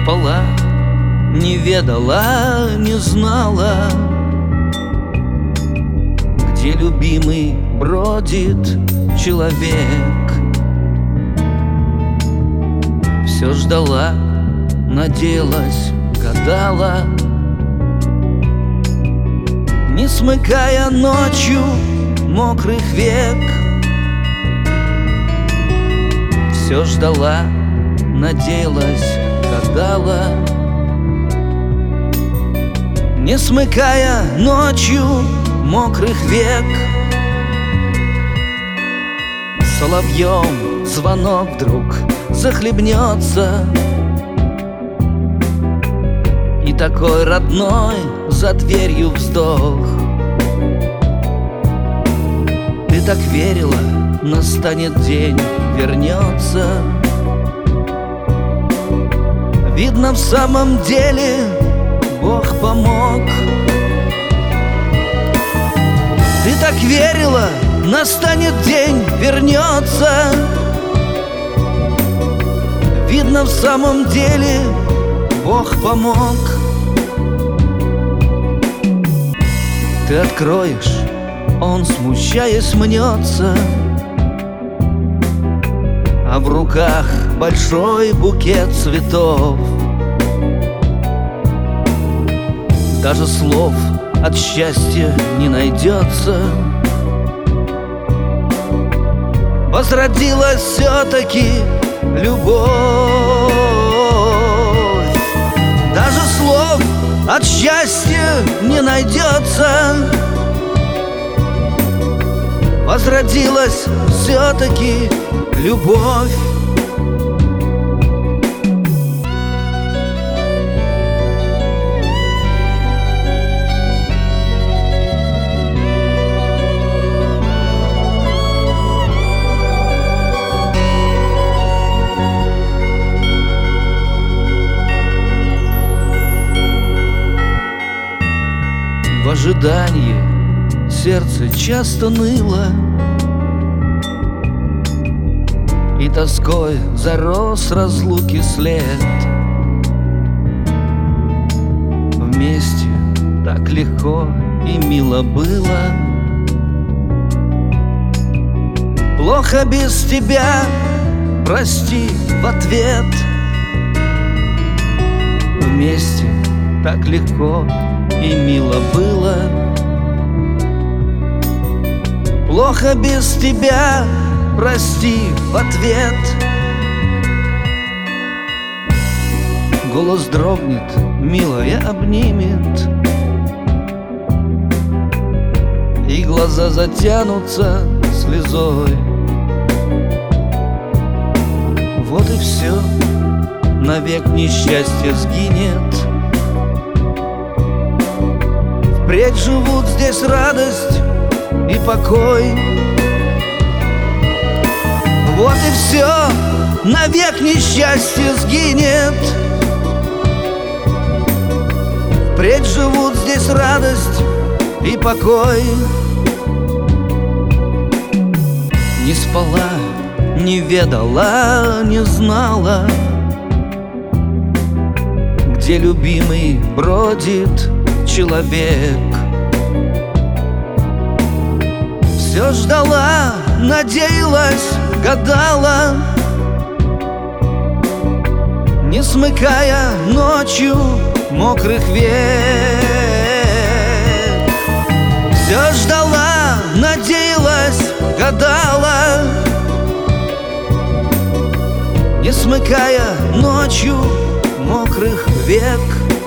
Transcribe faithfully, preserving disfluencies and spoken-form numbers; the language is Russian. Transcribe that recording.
спала, не ведала, не знала, где любимый бродит человек. Все ждала, надеялась, гадала, не смыкая ночью мокрых век. Все ждала, надеялась, гадала, не смыкая ночью мокрых век. Соловьем звонок вдруг захлебнется, и такой родной за дверью вздох. Ты так верила, настанет день, вернется. Видно, в самом деле Бог помог. Ты так верила, настанет день, вернется. Видно, в самом деле Бог помог. Ты откроешь, он, смущаясь, мнется, а в руках большой букет цветов. Даже слов от счастья не найдется. Возродилась все-таки любовь. Даже слов от счастья не найдется. Возродилась все-таки любовь. В ожидании сердце часто ныло, и тоской зарос разлуки след. Вместе так легко и мило было. Плохо без тебя, прости в ответ. Вместе так легко и мило было. Плохо без тебя, прости в ответ. Голос дрогнет, милая обнимет, и глаза затянутся слезой. Вот и все, навек несчастье сгинет. Впредь живут здесь радость и покой. Вот и все, навек несчастье сгинет. Впредь живут здесь радость и покой. Не спала, не ведала, не знала, где любимый бродит человек. Все ждала, надеялась, гадала, не смыкая ночью мокрых век. Все ждала, надеялась, гадала, не смыкая ночью мокрых век.